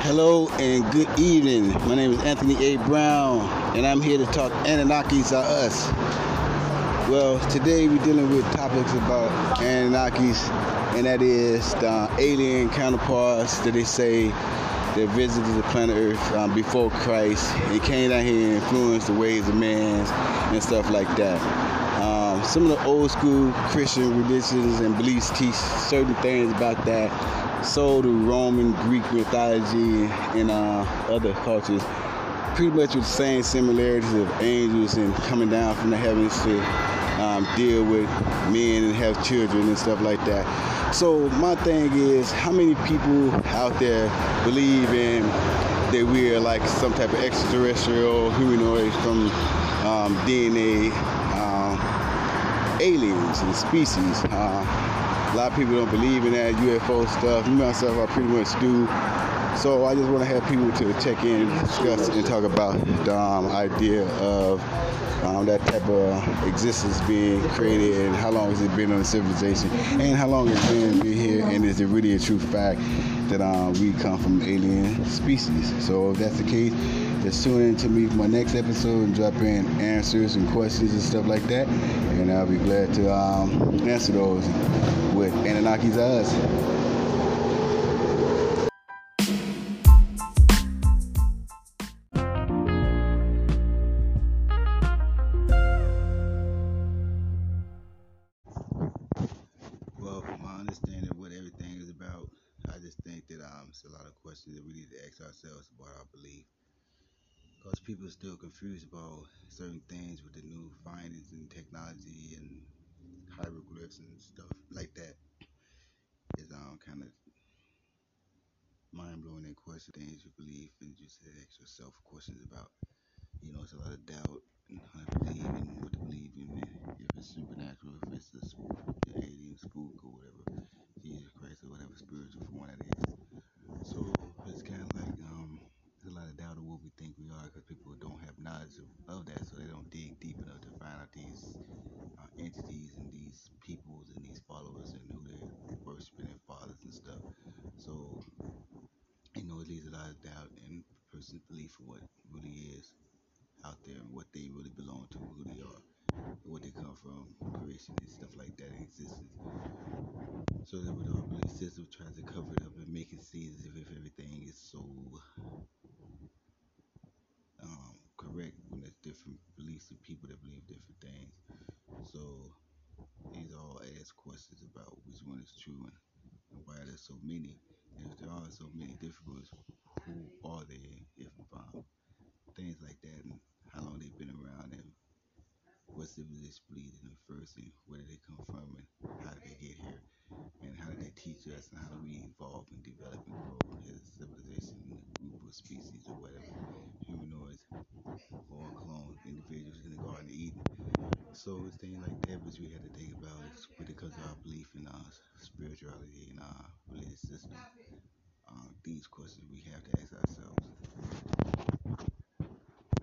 Hello and good evening. My name is Anthony A. Brown, and I'm here to talk Anunnakis are us. Well, today we're dealing with topics about Anunnakis, and that is the alien counterparts that they say that visited the planet Earth before Christ and came down here and influenced the ways of man and stuff like that. Some of the old school Christian religions and beliefs teach certain things about that. So do Roman, Greek mythology, and other cultures, pretty much with the same similarities of angels and coming down from the heavens to deal with men and have children and stuff like that. So my thing is, how many people out there believe in that we are like some type of extraterrestrial humanoids from DNA aliens and species? A lot of people don't believe in that UFO stuff. Me myself, I pretty much do. So I just want to have people to check in, discuss, and talk about the idea of that type of existence being created, and how long has it been on the civilization, and how long it's been here, and is it really a true fact that we come from alien species? So if that's the case, just tune in to me for my next episode and drop in answers and questions and stuff like that, and I'll be glad to answer those with Anunnakis are us. Well, from my understanding of what everything is about, I just think that it's a lot of questions that we need to ask ourselves about our belief. Because people are still confused about certain things with the new findings in technology and hieroglyphs and stuff like that. Is kind of mind blowing and question things you believe, and just ask yourself questions about. It's a lot of doubt and how to believe in what to believe in, if it's supernatural, if it's the alien spook or whatever, Jesus Christ or whatever spiritual form that is. So it's kind of like there's a lot of doubt of what we think we are, because people don't have knowledge of that, so they don't dig deep enough to find out these entities and these peoples and these followers and who they're worshiping and fathers and stuff. So it leaves a lot of doubt in a person's belief of what really is out there and what they really belong to, who they are, where they come from, creation and stuff like that, and existence. So that with our belief system tries to cover it up and make it seem as if everything is so correct, when there's different beliefs of people that believe different things. So these all ask questions about which one is true and why there's so many. And if there are so many different ones, who are they? If things like that, and how long they've been around, and what civilization believed in them first, and where did they come from, and how did they get here, and how did they teach us, and how do we evolve and develop and grow as a civilization, group of species or whatever, humanoids or clone individuals in the Garden of Eden. So it's things like that which we had to think about, is because of our belief in our spirituality and our religious system. These questions we have to ask ourselves.